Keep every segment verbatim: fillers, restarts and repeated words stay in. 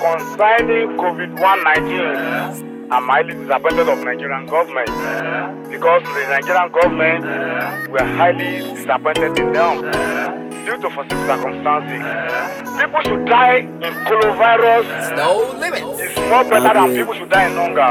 concerning COVID nineteen, I'm highly disappointed of Nigerian government because the Nigerian government were highly disappointed in them due to foreseen circumstances. People should die in coronavirus. No limits. It's more better than people should die in hunger.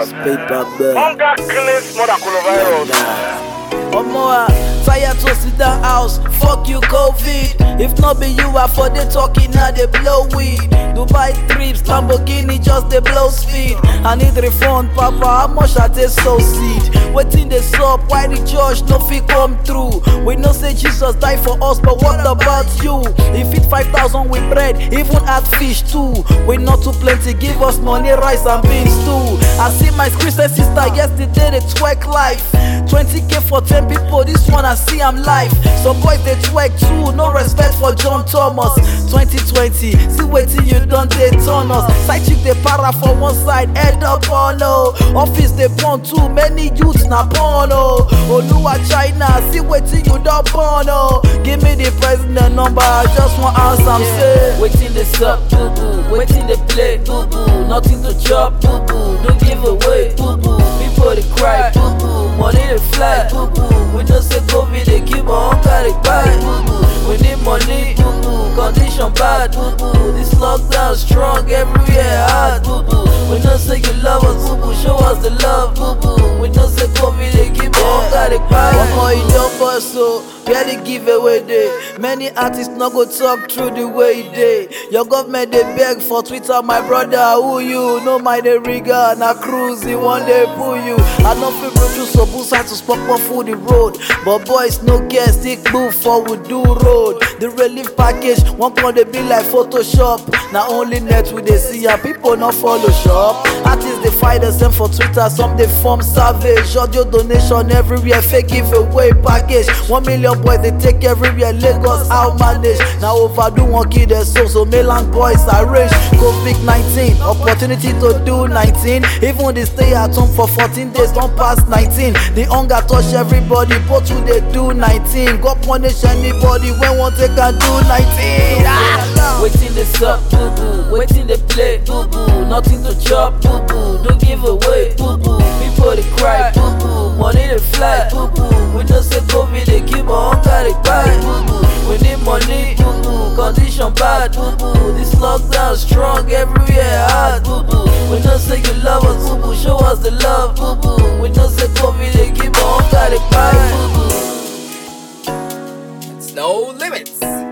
Hunger kills more than coronavirus. One more, fire to sit down house. Fuck you, COVID. If not be you, I for the talking now they blow weed. Dubai trips, Lamborghini just they blow speed. I need refund, Papa. How much I take so seed? Waiting the up, why the judge no fit come through? We know say Jesus died for us, but what about you? If it five thousand with bread, even add fish too. We not too plenty, give us money, rice and beans too. I see my Christian sister yesterday they twerk life. twenty K for ten people, this one I see I'm live. Some boys they twerk too, no respect for John Thomas. Twenty twenty, see waiting you done they turn us. Side chick they para for one side, head up on no. Office they born too many youths na porno. Oluwa China, see waiting you done porno. Give me the president number, I just want answer I'm say. Waiting they suck, boo boo. Waiting they play, boo boo. Nothing to chop, boo boo. Don't give away, boo boo. People they cry, boo boo. Money they fly, boo boo. We know say COVID they keep on carry buy, boo boo. We need money, boo boo. Condition bad, boo boo. This lockdown strong, everywhere hard, boo boo. We know say you love us, boo boo. Show us the love, boo boo. We know say COVID they keep on carry buy. One more you don't bust so. Where the giveaway day. Many artists not go talk through the way they. Your government they beg for Twitter, my brother. Who you? No my the rigger, na cruise, he one day pull you. I know people do so boost to spot up for the road. But boys no get stick move for we do road. The relief package, one point they be like Photoshop. Now only net with they see and people not follow shop. Artists they fight the same for Twitter, some they form savage. Audio donation everywhere, fake giveaway package. One million boys they take everywhere, Lagos out manage. Now overdo one kid their soul, so Milan boys arrange. COVID nineteen, opportunity to do nineteen. Even they stay at home for fourteen days, don't pass nineteen. The hunger touch everybody, but who they do nineteen. God punish anybody when one take and do nineteen. Ah! Waiting they suck, boo boo. Waiting they play, boo boo. Nothing to chop, boo boo. Don't give away, boo boo. People they cry, boo boo. Money they fly, boo boo. We know say COVID they keep on carry buy, boo boo. We need money, boo boo. Condition bad, boo boo. This lockdown strong, everywhere hard, boo boo. We know say you love us, boo boo. Show us the love, boo boo. We know say COVID they keep on carry buy, boo boo. It's no limits.